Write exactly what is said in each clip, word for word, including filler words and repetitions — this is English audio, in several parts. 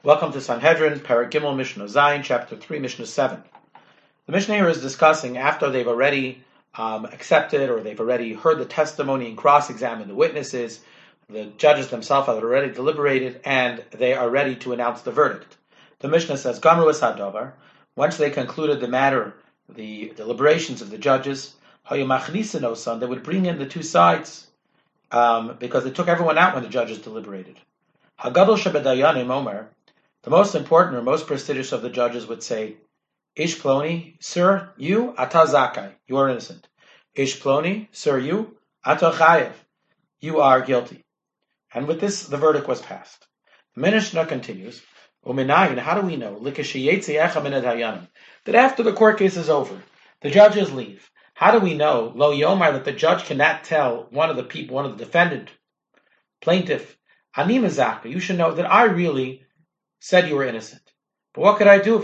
Welcome to Sanhedrin, Perek Gimel, Mishnah Zayin, Chapter three, Mishnah seven. The Mishnah here is discussing after they've already um, accepted or they've already heard the testimony and cross-examined the witnesses, the judges themselves have already deliberated, and they are ready to announce the verdict. The Mishnah says, Gamru es hadavar, once they concluded the matter, the deliberations of the judges, hayu machnisin osan, they would bring in the two sides, um, because they took everyone out when the judges deliberated. Hagadol shebedayanim omer, the most important or most prestigious of the judges would say, Ish Ploni, sir, you, ata zakai, you are innocent. Ish Ploni, sir, you, ata chayev, you are guilty. And with this, the verdict was passed. The Mishnah continues, Uminayin, how do we know, that after the court case is over, the judges leave. How do we know, lo yomar, that the judge cannot tell one of the people, one of the defendant, plaintiff, ani mezaka, you should know that I really said you were innocent. But what could I do?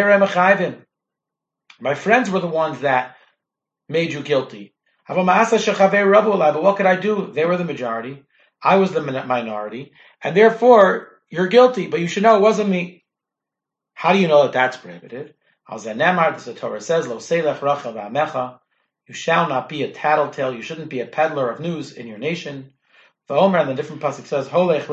My friends were the ones that made you guilty. But what could I do? They were the majority. I was the minority. And therefore, you're guilty. But you should know it wasn't me. How do you know that that's prohibited? The Torah says, you shall not be a tattletale. You shouldn't be a peddler of news in your nation. The Omer in the different pasuk says,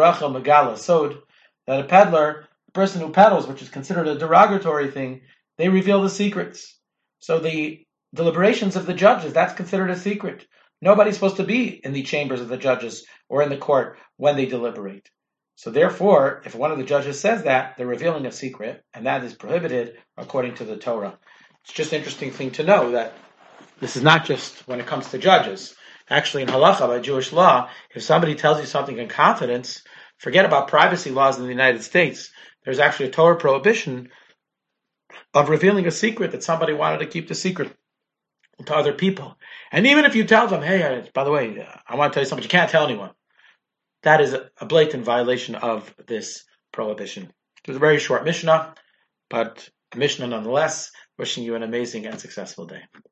that a peddler, the person who peddles, which is considered a derogatory thing, they reveal the secrets. So the deliberations of the judges, that's considered a secret. Nobody's supposed to be in the chambers of the judges or in the court when they deliberate. So therefore, if one of the judges says that, they're revealing a secret, and that is prohibited according to the Torah. It's just an interesting thing to know that this is not just when it comes to judges. Actually, in halacha, by Jewish law, if somebody tells you something in confidence, forget about privacy laws in the United States. There's actually a Torah prohibition of revealing a secret that somebody wanted to keep the secret to other people. And even if you tell them, hey, by the way, I want to tell you something, you can't tell anyone. That is a blatant violation of this prohibition. It was a very short Mishnah, but a Mishnah nonetheless. Wishing you an amazing and successful day.